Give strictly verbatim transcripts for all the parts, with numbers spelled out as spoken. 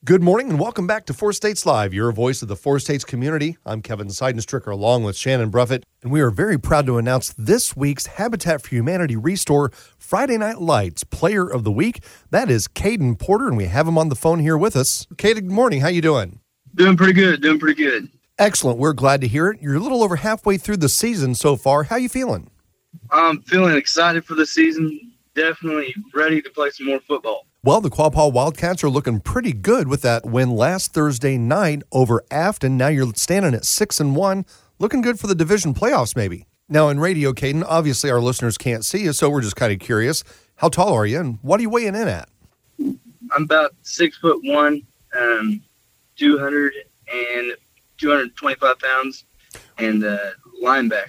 Good morning and welcome back to Four States Live, your voice of the Four States community. I'm Kevin Seidenstricker along with Shannon Bruffett, and we are very proud to announce this week's Habitat for Humanity Restore Friday Night Lights Player of the Week. That is Caden Porter, and we have him on the phone here with us. Caden, good morning. How you doing? Doing pretty good, doing pretty good. Excellent. We're glad to hear it. You're a little over halfway through the season so far. How you feeling? I'm feeling excited for the season. Definitely ready to play some more football. Well, the Quapaw Wildcats are looking pretty good with that win last Thursday night over Afton. Now you're standing at six and one, looking good for the division playoffs maybe. Now in radio, Caden, obviously our listeners can't see you, so we're just kind of curious. How tall are you, and what are you weighing in at? I'm about six foot one, um, two hundred and two hundred twenty-five pounds, and uh, linebacker.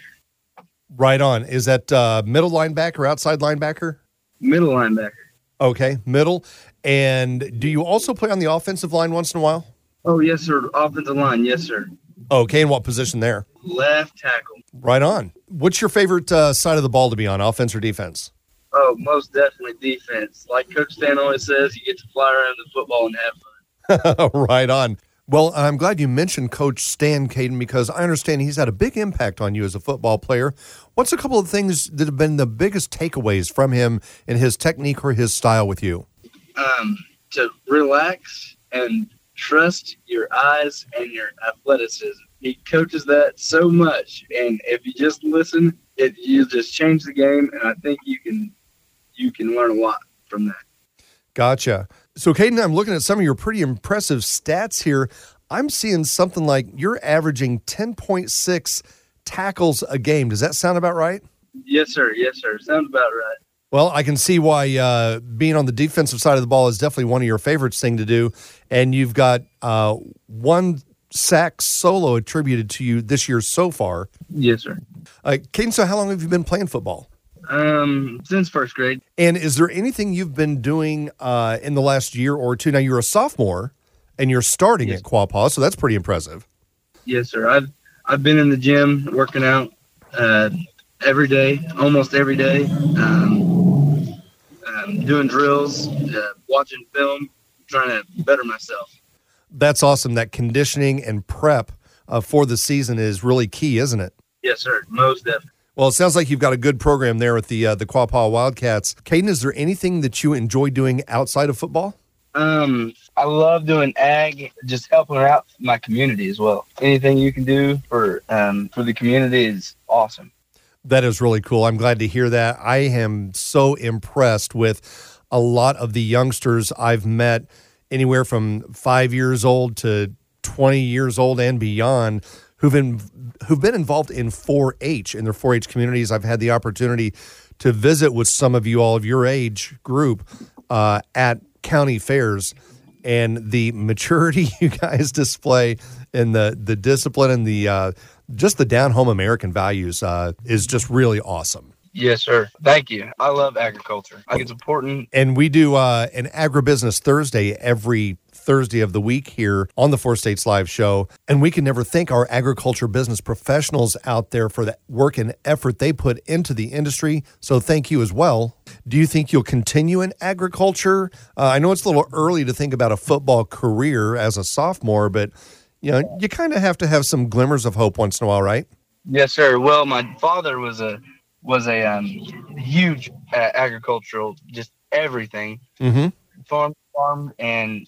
Right on. Is that uh, middle linebacker, outside linebacker? Middle linebacker. Okay, middle. And do you also play on the offensive line once in a while? Oh, yes, sir. Offensive line, yes, sir. Okay, and what position there? Left tackle. Right on. What's your favorite uh, side of the ball to be on, offense or defense? Oh, most definitely defense. Like Coach Stan always says, you get to fly around the football and have fun. Right on. Well, I'm glad you mentioned Coach Stan, Caden, because I understand he's had a big impact on you as a football player. What's a couple of things that have been the biggest takeaways from him in his technique or his style with you? Um, to relax and trust your eyes and your athleticism. He coaches that so much, and if you just listen, it you just change the game, and I think you can you can learn a lot from that. Gotcha. So, Caden, I'm looking at some of your pretty impressive stats here. I'm seeing something like you're averaging ten point six tackles a game. Does that sound about right? Yes, sir. Yes, sir. Sounds about right. Well, I can see why uh, being on the defensive side of the ball is definitely one of your favorites thing to do. And you've got uh, one sack solo attributed to you this year so far. Yes, sir. Uh, Caden, so how long have you been playing football? Um, since first grade. And is there anything you've been doing uh, in the last year or two? Now, you're a sophomore, and you're starting yes. at Quapaw, so that's pretty impressive. Yes, sir. I've I've been in the gym working out uh, every day, almost every day, um, um, doing drills, uh, watching film, trying to better myself. That's awesome. That conditioning and prep uh, for the season is really key, isn't it? Yes, sir. Most definitely. Well, it sounds like you've got a good program there with the uh, the Quapaw Wildcats. Caden, is there anything that you enjoy doing outside of football? Um, I love doing ag, just helping out my community as well. Anything you can do for um, for the community is awesome. That is really cool. I'm glad to hear that. I am so impressed with a lot of the youngsters I've met, anywhere from five years old to twenty years old and beyond, who've been who've been involved in four H, in their four H communities. I've had the opportunity to visit with some of you all of your age group uh, at county fairs, and the maturity you guys display and the the discipline and the uh, just the down-home American values uh, is just really awesome. Yes, sir. Thank you. I love agriculture. I think it's important. And we do uh, an Agribusiness Thursday every Thursday of the week here on the Four States Live show. And we can never thank our agriculture business professionals out there for the work and effort they put into the industry. So thank you as well. Do you think you'll continue in agriculture? Uh, I know it's a little early to think about a football career as a sophomore, but you know, you kind of have to have some glimmers of hope once in a while, right? Yes, sir. Well, my father was a was a um, huge uh, agricultural, just everything. Mm-hmm. Farm, farm, and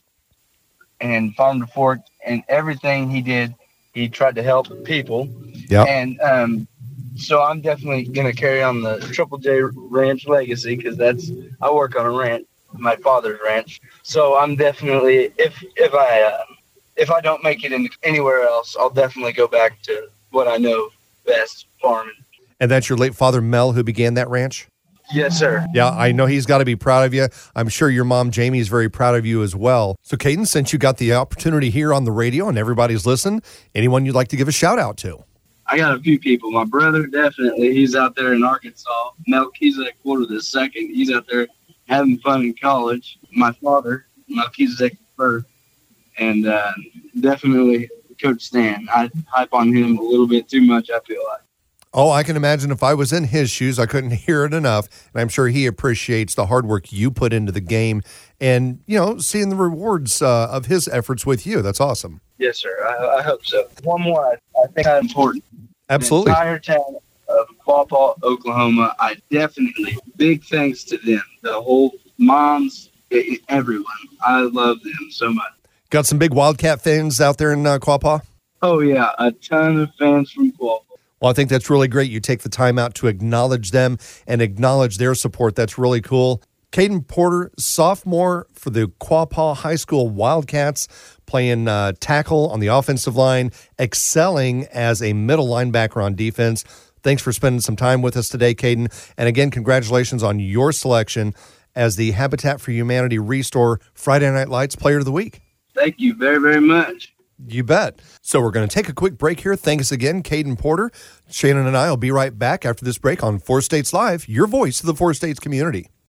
and farm to fork, and everything he did, he tried to help people. Yeah. And um, so I'm definitely going to carry on the Triple J Ranch legacy, because that's I work on a ranch, my father's ranch. So I'm definitely, if if I uh, if I don't make it in anywhere else, I'll definitely go back to what I know best, farming. And that's your late father, Mel, who began that ranch? Yes, sir. Yeah, I know he's got to be proud of you. I'm sure your mom, Jamie, is very proud of you as well. So, Caden, since you got the opportunity here on the radio and everybody's listening, anyone you'd like to give a shout out to? I got a few people. My brother, definitely. He's out there in Arkansas. Melchizedek Porter the second. He's out there having fun in college. My father, Melchizedek the first. And uh, definitely Coach Stan. I hype on him a little bit too much, I feel like. Oh, I can imagine if I was in his shoes, I couldn't hear it enough. And I'm sure he appreciates the hard work you put into the game and, you know, seeing the rewards uh, of his efforts with you. That's awesome. Yes, sir. I, I hope so. One more, I, I think that's important. Absolutely. The entire town of Quapaw, Oklahoma, I definitely, big thanks to them. The whole moms, it, everyone. I love them so much. Got some big Wildcat fans out there in uh, Quapaw? Oh, yeah. A ton of fans from Quapaw. Well, I think that's really great. You take the time out to acknowledge them and acknowledge their support. That's really cool. Caden Porter, sophomore for the Quapaw High School Wildcats, playing uh, tackle on the offensive line, excelling as a middle linebacker on defense. Thanks for spending some time with us today, Caden. And again, congratulations on your selection as the Habitat for Humanity Restore Friday Night Lights Player of the Week. Thank you very, very much. You bet. So we're going to take a quick break here. Thanks again, Caden Porter. Shannon and I will be right back after this break on Four States Live, your voice to the Four States community.